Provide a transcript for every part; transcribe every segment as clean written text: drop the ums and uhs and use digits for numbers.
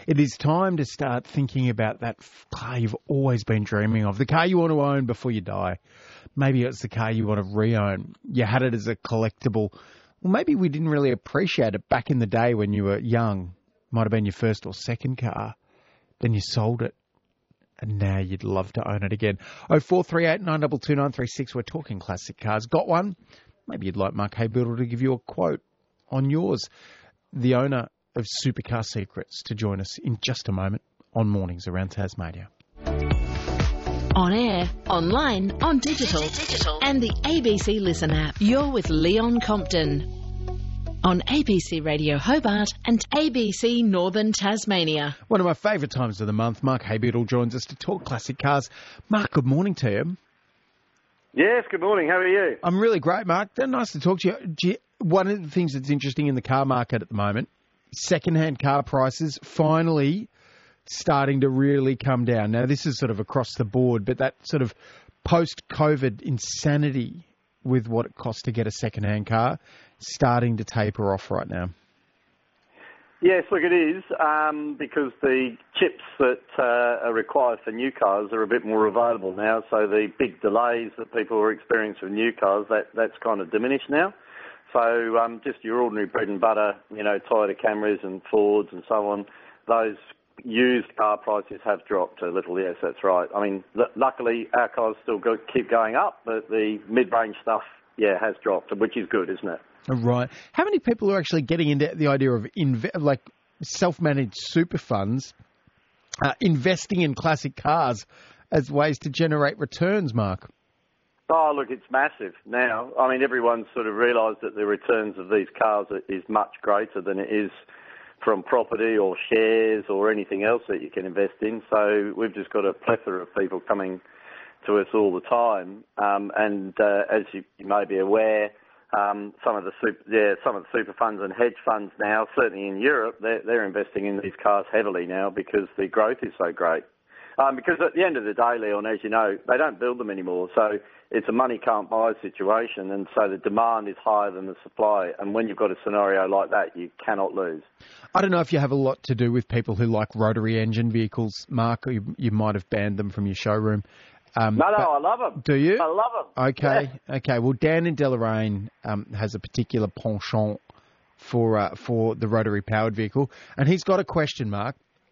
It is time to start thinking about that car you've always been dreaming of, the car you want to own before you die. Maybe it's the car you want to re-own. You had it as a collectible. Well, maybe we didn't really appreciate it back in the day when you were young. Might have been your first or second car. Then you sold it. And now you'd love to own it again. 0438 922 936. We're talking classic cars. Got one? Maybe you'd like Mark Haybuilder to give you a quote on yours. The owner of Supercar Secrets to join us in just a moment on Mornings Around Tasmania. On air, online, on digital, and the ABC Listen app. You're with Leon Compton on ABC Radio Hobart and ABC Northern Tasmania. One of my favourite times of the month, Mark Haybuilder joins us to talk classic cars. Mark, good morning to you. Yes, good morning. How are you? I'm really great, Mark. Nice to talk to you. One of the things that's interesting in the car market at the moment, second-hand car prices finally starting to really come down. Now, this is sort of across the board, but that sort of post-COVID insanity with what it costs to get a second-hand car starting to taper off right now. Yes, look, it is, because the chips that are required for new cars are a bit more available now, so the big delays that people are experiencing with new cars, that's kind of diminished now. So just your ordinary bread and butter, Toyota Camrys and Fords and so on, those used car prices have dropped a little. Yes, that's right. I mean, luckily our cars still keep going up, but the mid-range stuff, has dropped, which is good, isn't it? Right. How many people are actually getting into the idea of self-managed super funds, investing in classic cars as ways to generate returns, Mark? Oh, look, it's massive now. I mean, everyone's sort of realised that the returns of these cars is much greater than it is from property or shares or anything else that you can invest in. So we've just got a plethora of people coming to us all the time. As you may be aware, some of the super funds and hedge funds now, certainly in Europe, they're investing in these cars heavily now because the growth is so great. Because at the end of the day, Leon, as you know, they don't build them anymore. So it's a money can't buy situation, and so the demand is higher than the supply. And when you've got a scenario like that, you cannot lose. I don't know if you have a lot to do with people who like rotary engine vehicles, Mark, or you might have banned them from your showroom. No, I love them. Do you? I love them. Okay, yeah. Okay. Well, Dan in Deloraine has a particular penchant for the rotary-powered vehicle, and he's got a question, Mark.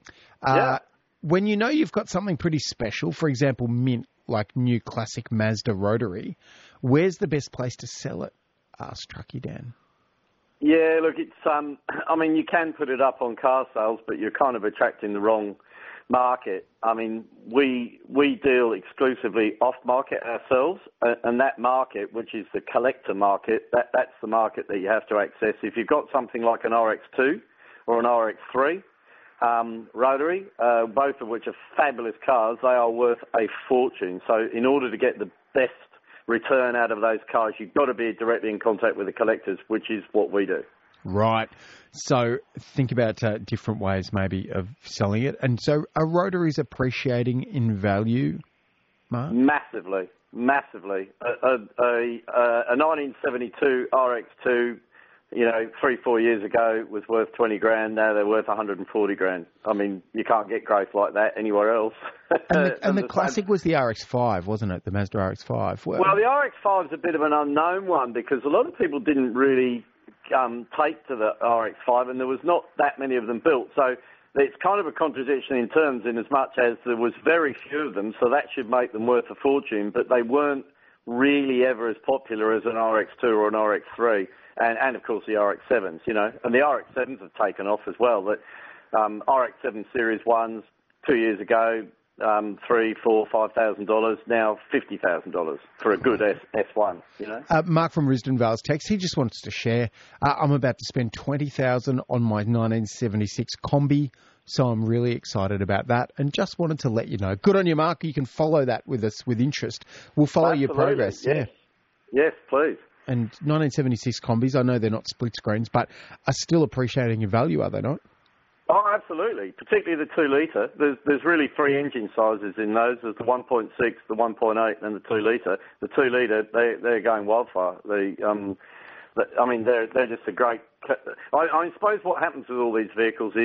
When you know you've got something pretty special, for example, mint, like new classic Mazda rotary, where's the best place to sell it? Asked Truckee Dan. Yeah, look, it's I mean, you can put it up on car sales, but you're kind of attracting the wrong market. I mean, we deal exclusively off-market ourselves, and that market, which is the collector market, that's the market that you have to access. If you've got something like an RX2 or an RX3 rotary, both of which are fabulous cars, they are worth a fortune. So in order to get the best return out of those cars, you've got to be directly in contact with the collectors, which is what we do. Right. So think about different ways maybe of selling it. And so are rotaries appreciating in value, Mark? Massively. A 1972 RX2, 3-4 years ago was worth 20 grand. Now they're worth 140 grand. I mean, you can't get growth like that anywhere else. And the classic was the RX-5, wasn't it? The Mazda RX-5. Well, the RX-5 is a bit of an unknown one because a lot of people didn't really take to the RX-5, and there was not that many of them built. So it's kind of a contradiction in terms in as much as there was very few of them, so that should make them worth a fortune, but they weren't really ever as popular as an RX2 or an RX3, and of course the RX-7s, and the RX-7s have taken off as well. But RX-7 Series 1s 2 years ago, $3,000, $4,000, $5,000, now $50,000 for a good S1, Mark from Risdon Vale's text, he just wants to share. I'm about to spend $20,000 on my 1976 Combi, so I'm really excited about that and just wanted to let you know. Good on you, Mark. You can follow that with us with interest. We'll follow your progress. Yes. Yeah. Yes, please. And 1976 Combis, I know they're not split screens, but are still appreciating your value, are they not? Oh, absolutely. Particularly the 2 litre. There's really 3 engine sizes in those. There's the 1.6, the 1.8, and the 2 litre. The 2 litre, they're going wildfire. They're just a great. I suppose what happens with all these vehicles is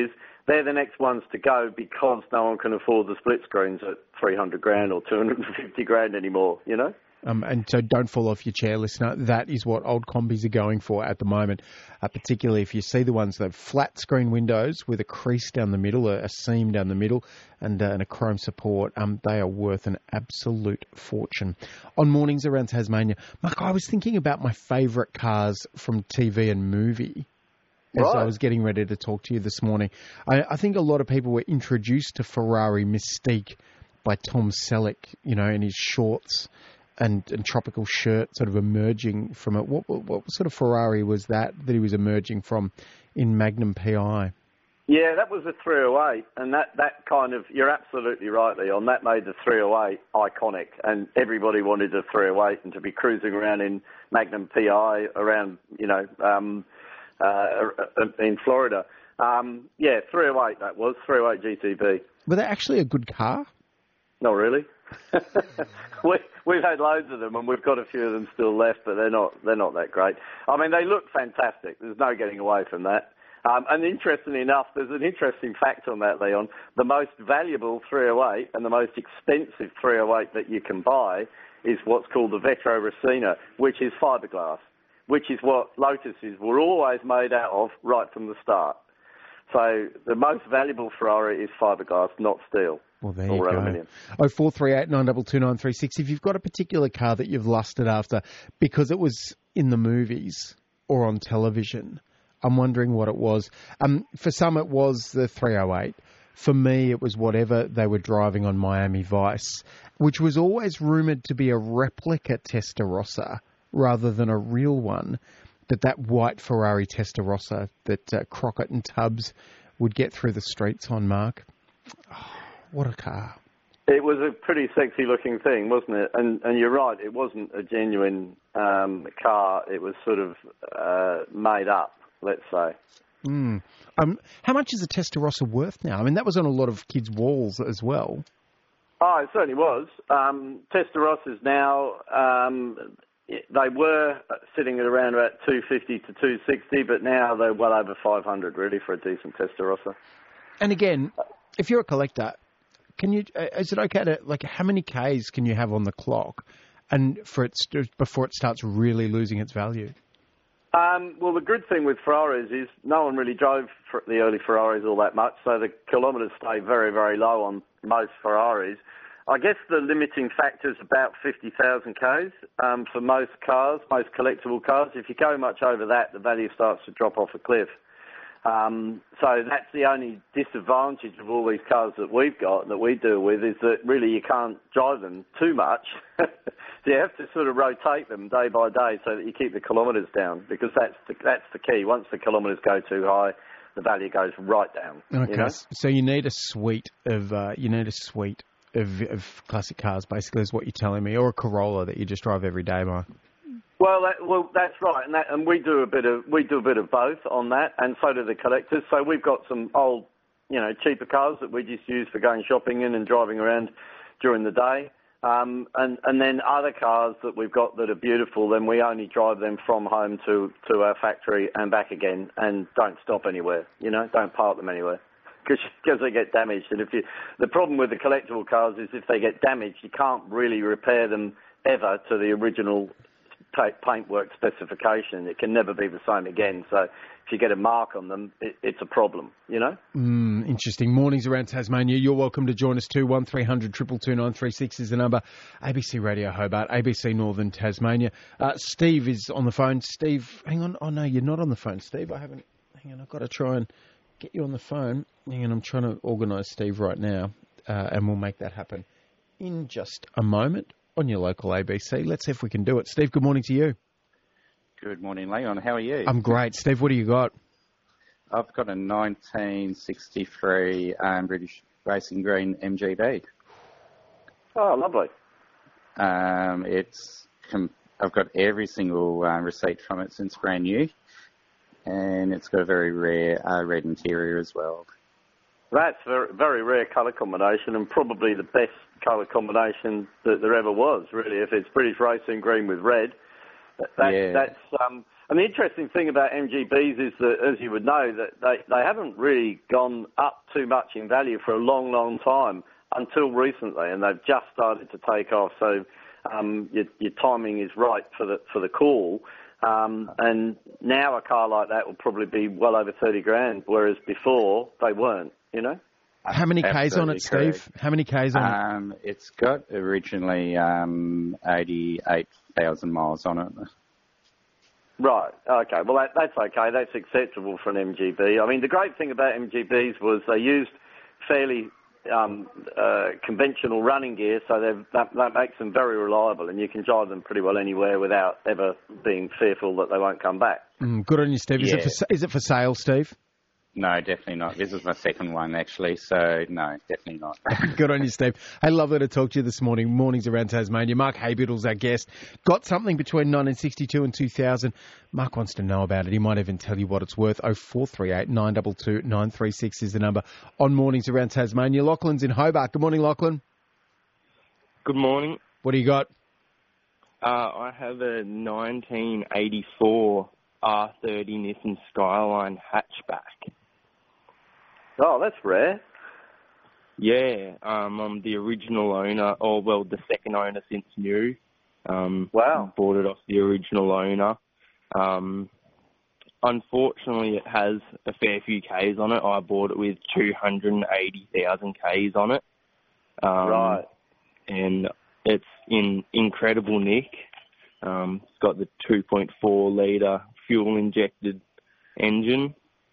they're the next ones to go because no one can afford the split screens at $300,000 or $250,000 anymore, you know? And so don't fall off your chair, listener. That is what old combis are going for at the moment, particularly if you see the ones that have flat screen windows with a crease down the middle, a seam down the middle, and a chrome support. They are worth an absolute fortune. On Mornings Around Tasmania, Mark, I was thinking about my favourite cars from TV and movie as I was getting ready to talk to you this morning. I think a lot of people were introduced to Ferrari Mystique by Tom Selleck, you know, in his shorts and tropical shirt, sort of emerging from it. What sort of Ferrari was that he was emerging from in Magnum PI? Yeah, that was a 308, and that kind of, you're absolutely right, Leon, that made the 308 iconic, and everybody wanted a 308 and to be cruising around in Magnum PI around, you know, in Florida. 308 that was, 308 GTB. Were they actually a good car? Not really. We've had loads of them, and we've got a few of them still left, but they're not that great. I mean, they look fantastic. There's no getting away from that. And interestingly enough, there's an interesting fact on that, Leon. The most valuable 308 and the most expensive 308 that you can buy is what's called the Vetro Racina, which is fiberglass, which is what Lotuses were always made out of right from the start. So the most valuable Ferrari is fiberglass, not steel. Well, there you go. 0438 922 936. If you've got a particular car that you've lusted after because it was in the movies or on television, I'm wondering what it was. For some, it was the 308. For me, it was whatever they were driving on Miami Vice, which was always rumoured to be a replica Testarossa rather than a real one. That white Ferrari Testarossa that Crockett and Tubbs would get through the streets on, Mark. Oh, what a car. It was a pretty sexy-looking thing, wasn't it? And you're right, it wasn't a genuine car. It was sort of made up, let's say. How much is a Testarossa worth now? I mean, that was on a lot of kids' walls as well. Oh, it certainly was. Testarossas now, they were sitting at around about 250 to 260, but now they're well over 500, really, for a decent Testarossa. And again, if you're a collector, is it okay to, like, how many Ks can you have on the clock and before it starts really losing its value? Well, the good thing with Ferraris is no one really drove the early Ferraris all that much, so the kilometres stay very, very low on most Ferraris. I guess the limiting factor is about 50,000 Ks for most cars, most collectible cars. If you go much over that, the value starts to drop off a cliff. So that's the only disadvantage of all these cars that we've got, that we deal with, is that really you can't drive them too much. So you have to sort of rotate them day by day so that you keep the kilometres down, because that's the key. Once the kilometres go too high, the value goes right down. Okay, you know? So you need a suite of classic cars, basically, is what you're telling me, or a Corolla that you just drive every day, Mark. Well, that's right, and we do a bit of both on that, and so do the collectors. So we've got some old, cheaper cars that we just use for going shopping in and driving around during the day, and then other cars that we've got that are beautiful. Then we only drive them from home to our factory and back again, and don't stop anywhere. Don't park them anywhere, because they get damaged. And the problem with the collectible cars is if they get damaged, you can't really repair them ever to the original paintwork specification. It can never be the same again. So if you get a mark on them, it's a problem, Interesting. Mornings Around Tasmania. You're welcome to join us too. 1300 222 936 is the number. ABC Radio Hobart, ABC Northern Tasmania. Steve is on the phone. Steve, hang on. Oh, no, you're not on the phone, Steve. Hang on, I've got to try and get you on the phone. Hang on, I'm trying to organise Steve right now, and we'll make that happen in just a moment on your local ABC. Let's see if we can do it. Steve, good morning to you. Good morning, Leon. How are you? I'm great. Steve, what do you got? I've got a 1963 British Racing Green MGB. Oh, lovely. I've got every single receipt from it since brand new, and it's got a very rare red interior as well. That's a very, very rare colour combination, and probably the best colour combination that there ever was, really. If it's British Racing Green with red, that's And the interesting thing about MGBs is that, as you would know, that they haven't really gone up too much in value for a long, long time until recently, and they've just started to take off. So your timing is right for the call. And now a car like that will probably be well over 30 grand, whereas before they weren't, you know? How many Ks on it, Steve? Correct. How many Ks on it? It's got originally 88,000 miles on it. Right, okay. Well, that's okay. That's acceptable for an MGB. I mean, the great thing about MGBs was they used fairly conventional running gear, so that makes them very reliable, and you can drive them pretty well anywhere without ever being fearful that they won't come back. Good on you, Steve. Yeah. Is it for sale, Steve? No, definitely not. This is my second one, actually, so no, definitely not. Good on you, Steve. Hey, lovely to talk to you this morning. Mornings around Tasmania. Mark Haybiddle's our guest. Got something between 1962 and 2000. Mark wants to know about it. He might even tell you what it's worth. 0438 922 936 is the number on Mornings around Tasmania. Lachlan's in Hobart. Good morning, Lachlan. Good morning. What do you got? I have a 1984 R30 Nissan Skyline hatchback. Oh, that's rare. Yeah, I'm the original owner, the second owner since new. Wow. Bought it off the original owner. Unfortunately, it has a fair few Ks on it. I bought it with 280,000 Ks on it. Right. And it's in incredible nick. It's got the 2.4 litre fuel-injected engine.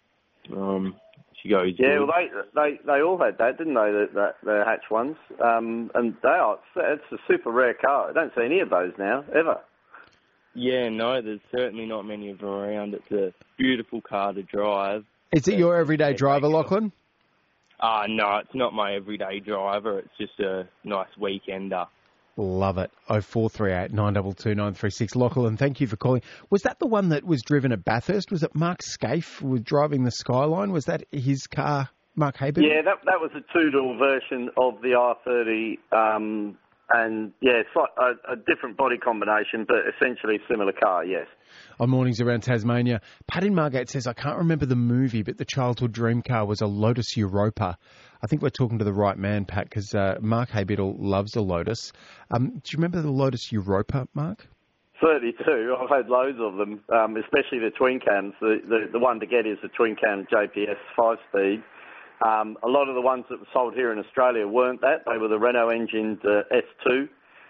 She goes. Yeah, well, they all had that, didn't they? The hatch ones, and it's a super rare car. I don't see any of those now ever. Yeah, no, there's certainly not many of them around. It's a beautiful car to drive. Is it your everyday driver, Lachlan? No, it's not my everyday driver. It's just a nice weekender. Love it. 0438 922 936. Lachlan, thank you for calling. Was that the one that was driven at Bathurst? Was it Mark Scaife was driving the Skyline? Was that his car, Mark Haybiddle? Yeah, that was a two-door version of the R30. And yeah, it's like a different body combination, but essentially similar car, yes. On Mornings around Tasmania, Pat in Margate says, I can't remember the movie, but the childhood dream car was a Lotus Europa. I think we're talking to the right man, Pat, because Mark Haybiddle loves a Lotus. Do you remember the Lotus Europa, Mark? Certainly do. I've had loads of them, especially the twin cams. The one to get is the twin cam JPS 5-speed. A lot of the ones that were sold here in Australia weren't that. They were the Renault-engined S2.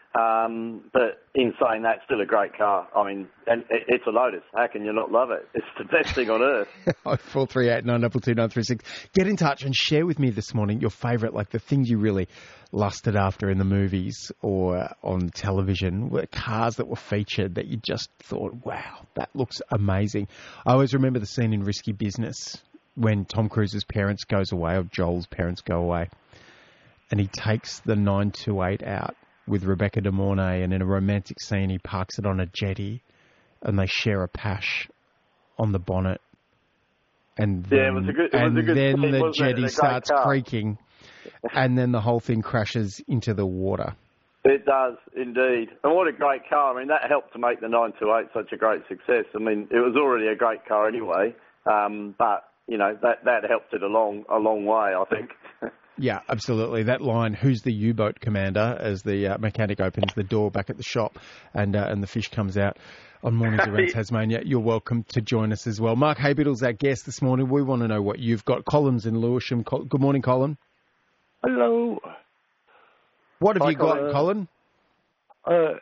But in saying that, still a great car. I mean, and it's a Lotus. How can you not love it? It's the best thing on earth. 0438 922 936. Get in touch and share with me this morning your favourite, like the things you really lusted after in the movies or on television, were cars that were featured that you just thought, wow, that looks amazing. I always remember the scene in Risky Business when Tom Cruise's parents goes away, or Joel's parents go away, and he takes the 928 out with Rebecca De Mornay, and in a romantic scene he parks it on a jetty and they share a pash on the bonnet. And then, the jetty starts creaking and then the whole thing crashes into the water. It does, indeed. And what a great car. I mean, that helped to make the 928 such a great success. I mean, it was already a great car anyway, but you know, that helped it a long way, I think. Yeah, absolutely. That line, who's the U-boat commander, as the mechanic opens the door back at the shop and the fish comes out on Mornings around Tasmania. You're welcome to join us as well. Mark Haybiddle's our guest this morning. We want to know what you've got. Colin's in Lewisham. Good morning, Colin. Hello. What have you got, Colin? A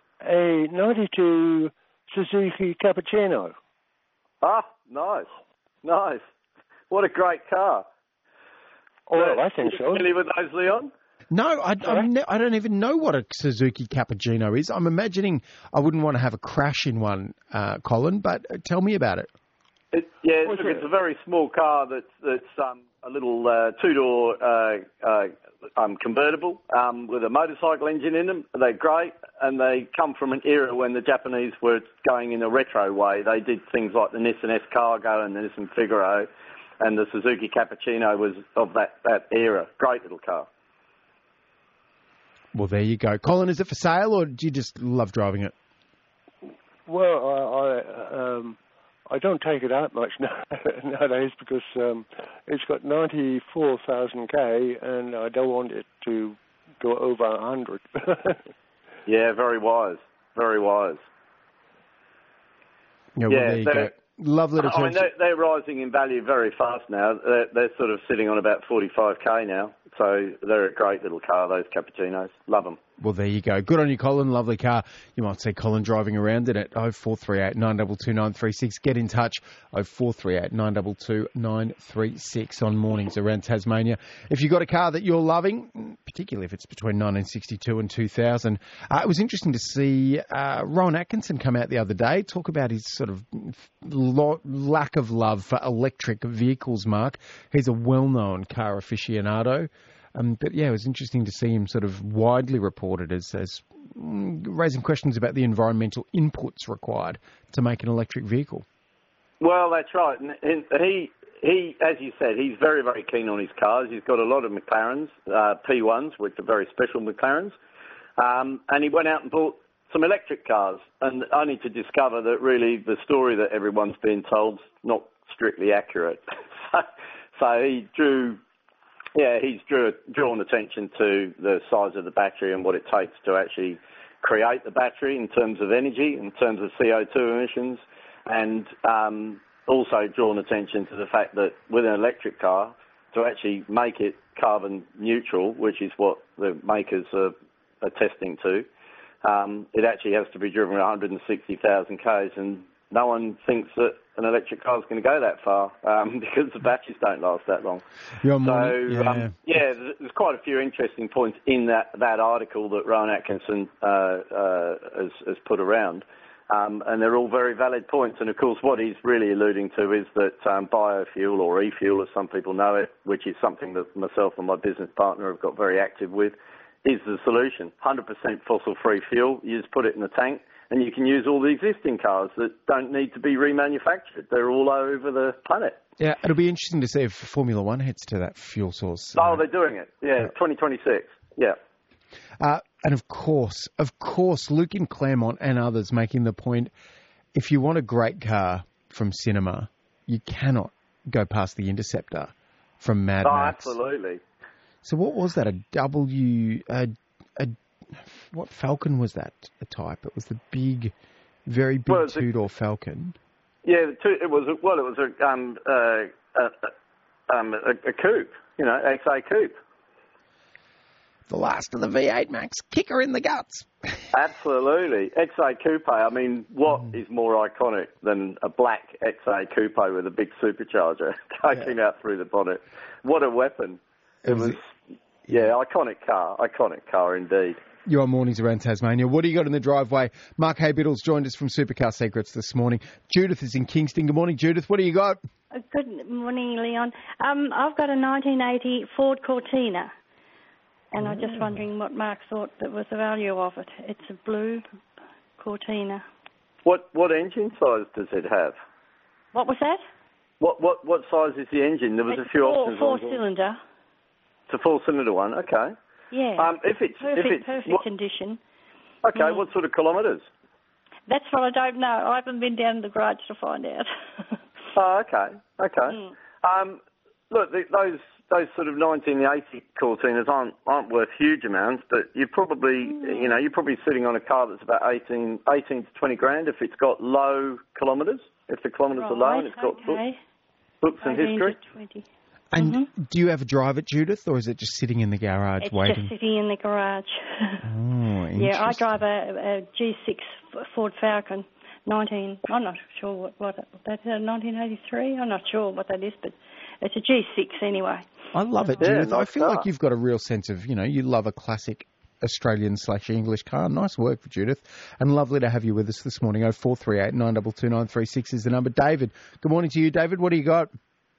92 Suzuki Cappuccino. Ah, nice. What a great car. Oh, I think so. Familiar with those, Leon? No, I don't even know what a Suzuki Cappuccino is. I'm imagining I wouldn't want to have a crash in one, Colin, but tell me about it. It's a very small car that's a little two-door convertible with a motorcycle engine in them. They're great, and they come from an era when the Japanese were going in a retro way. They did things like the Nissan S-Cargo and the Nissan Figaro, and the Suzuki Cappuccino was of that era. Great little car. Well, there you go. Colin, is it for sale, or do you just love driving it? Well, I don't take it out much nowadays because it's got 94,000 K, and I don't want it to go over 100. Yeah, very wise. Very wise. Yeah, well, there you go. Lovely to I mean, they're rising in value very fast now. They're sort of sitting on about 45K now. So they're a great little car, those Cappuccinos. Love them. Well, there you go. Good on you, Colin. Lovely car. You might see Colin driving around in it. 0438 922 936. Get in touch. 0438 922 936 on mornings around Tasmania. If you've got a car that you're loving, particularly if it's between 1962 and 2000, it was interesting to see Rowan Atkinson come out the other day, talk about his sort of lack of love for electric vehicles, Mark. He's a well-known car aficionado. But yeah, it was interesting to see him sort of widely reported as raising questions about the environmental inputs required to make an electric vehicle. Well, that's right. And he, as you said, he's very, very keen on his cars. He's got a lot of McLarens, P1s, which are very special McLarens. And he went out and bought some electric cars, and only to discover that really the story that everyone's been told is not strictly accurate. So he drew... Yeah, he's drawn attention to the size of the battery and what it takes to actually create the battery in terms of energy, in terms of CO2 emissions, and also drawn attention to the fact that with an electric car, to actually make it carbon neutral, which is what the makers are attesting to, it actually has to be driven 160,000 Ks, and no one thinks that an electric car is going to go that far because the batteries don't last that long. There's quite a few interesting points in that article that Rowan Atkinson has put around, and they're all very valid points. And of course, what he's really alluding to is that biofuel, or e-fuel as some people know it, which is something that myself and my business partner have got very active with, is the solution. 100% fossil-free fuel. You just put it in the tank, and you can use all the existing cars that don't need to be remanufactured. They're all over the planet. Yeah, it'll be interesting to see if Formula One heads to that fuel source. Oh, they're doing it. Yeah, 2026. Yeah. And of course, Luke in Claremont and others making the point, if you want a great car from cinema, you cannot go past the Interceptor from Mad Max. Absolutely. So what was that? What Falcon was that a type? It was the big, very big two-door Falcon. Yeah, it was a coupe, XA coupe. The last of the V8 Max, kicker in the guts. Absolutely. XA coupe, I mean, what is more iconic than a black XA coupe with a big supercharger taking out through the bonnet? What a weapon. It was iconic car indeed. You're on Mornings Around Tasmania. What do you got in the driveway? Mark Haybiddle's joined us from Supercar Secrets this morning. Judith is in Kingston. Good morning, Judith. What do you got? Good morning, Leon. I've got a 1980 Ford Cortina, and I'm just wondering what Mark thought that was the value of it. It's a blue Cortina. What engine size does it have? What was that? What size is the engine? There was a few options. Four-cylinder. It's a four-cylinder one. Okay. Yeah. If it's perfect condition. Okay. What sort of kilometres? That's what I don't know. I haven't been down to the garage to find out. Oh, okay. Look, those sort of 1980 Cortinas aren't worth huge amounts, but you're probably sitting on a car that's about 18 to 20 grand if it's got low kilometres. If the kilometres are low and it's got books and history. To 20. And do you ever drive it, Judith, or is it just sitting in the garage waiting? It's just sitting in the garage. Oh, yeah, I drive a G6 Ford Falcon, I'm not sure what that's 1983. I'm not sure what that is, but it's a G6 anyway. I love it, Judith. I feel like you've got a real sense of, you love a classic Australian/English car. Nice work for Judith, and lovely to have you with us this morning. 0438 922 936 is the number. David, good morning to you, David. What do you got?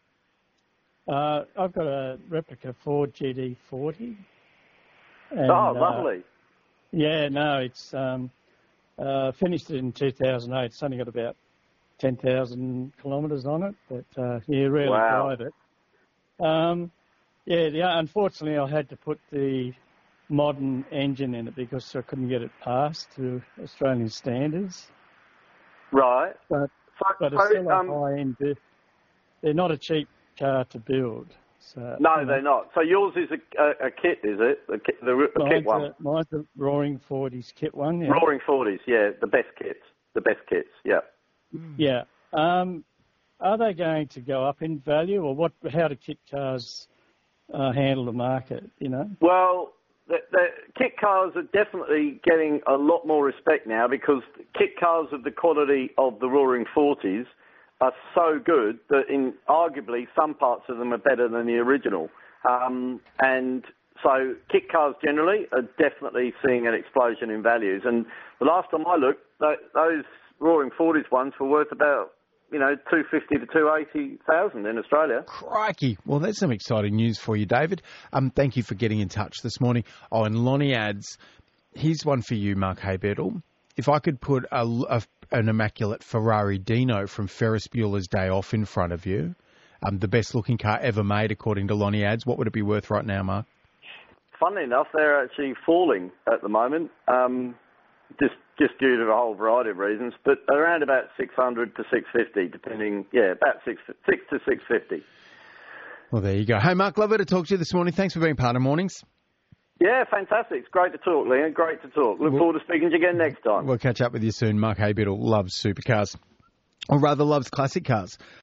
I've got a replica Ford GT40. And, lovely. It's finished in 2008. It's only got about 10,000 kilometres on it, but you really drive it. Unfortunately, I had to put the modern engine in it because I couldn't get it passed to Australian standards. Right. But but it's still a high-end. They're not a cheap car to build. So, no, they're not. So yours is a kit, is it? The kit one? Mine's the Roaring 40s kit one, yeah. Roaring 40s, yeah, the best kits, yeah. Yeah. Are they going to go up in value, or how do kit cars handle the market, you know? Well, the kit cars are definitely getting a lot more respect now because kit cars of the quality of the Roaring 40s are so good that arguably some parts of them are better than the original. And so kit cars generally are definitely seeing an explosion in values. And the last time I looked, those Roaring 40s ones were worth about, $250,000 to $280,000 in Australia. Crikey. Well, that's some exciting news for you, David. Thank you for getting in touch this morning. Oh, and Lonnie adds, here's one for you, Mark Haybiddle. If I could put an immaculate Ferrari Dino from Ferris Bueller's Day Off in front of you, the best-looking car ever made, according to Lonnie adds, what would it be worth right now, Mark? Funnily enough, they're actually falling at the moment. Just due to a whole variety of reasons, but around about 600 to 650, depending, about 6 to 650. Well, there you go. Hey, Mark, lovely to talk to you this morning. Thanks for being part of Mornings. Yeah, fantastic. It's great to talk, Leon. Great to talk. Look forward to speaking to you again next time. We'll catch up with you soon. Mark Haybiddle loves supercars, or rather loves classic cars.